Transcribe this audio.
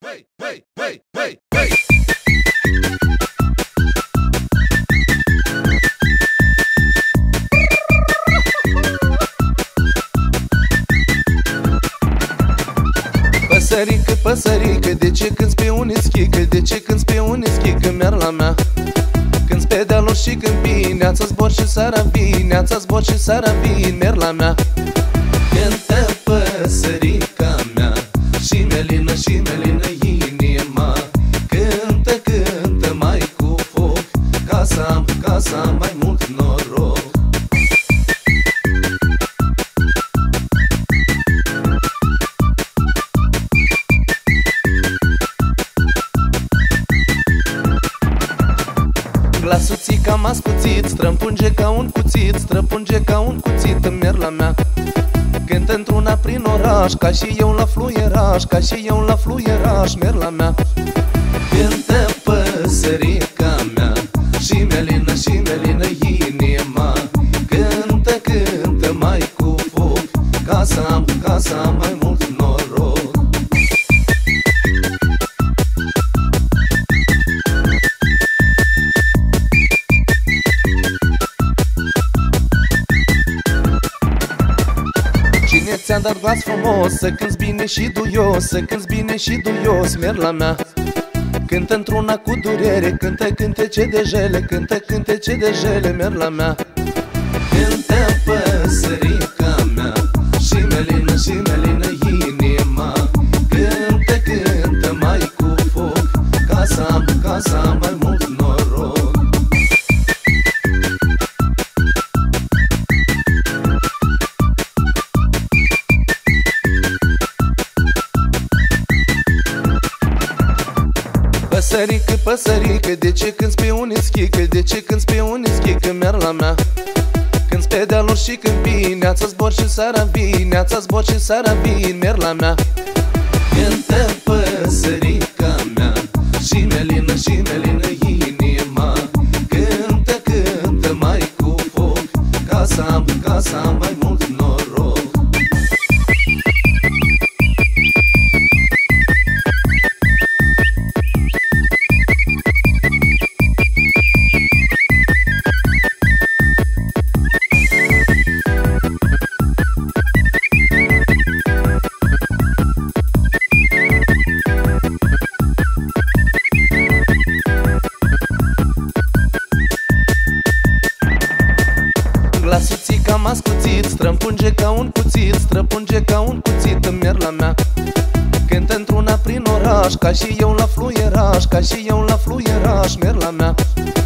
Păsărică, păsărică, de ce cânti pe un ischică? De ce cânti pe un ischică, merla mea? Cânti pe dealuri și când vii, neața zbor și seara vii, neața zbor și seara vii, merla mea. Cântă păsărica mea și melină inima. Cântă, cântă mai cu foc, ca să am mai mult noroc. Glasul ții cam ascuțit, strămpunge ca un cuțit, străpunge ca un cuțit în merla mea. Cântă într-una prin oraș, ca și eu la fluieraș, ca și eu la fluieraș, merla mea. Cântă păsărica mea și melină inima. Cântă, cântă mai cu foc, ca să am mai mult noroc. Cine ți-a dat glas frumos, să cânti bine și duios, să cânti bine și duios, merla mea. Cântă într-una cu durere, cântă cântece de jele, cântă cântece de jele, merla mea. Cântă păsărica mea și melină inima. Cântă, cântă mai cu foc, ca să am mai mult noroc. Păsărică, păsărică, de ce cânti pe un ischică? De ce cânti pe un ischică, merla mea? Cânti pe dealuri și când vii, neața zbor și seara vii, neața zbor și seara vii, merla mea. Cântă păsărica mea și melină inima. Cântă, cântă mai cu foc, ca să am mai mult noroc. Glasul ții cam ascuțit, strămpunge ca un cuțit, străpunge ca un cuțit în merla mea. Cântă într-una prin oraș, ca și eu la fluieraș, ca și eu la fluieraș, merla mea.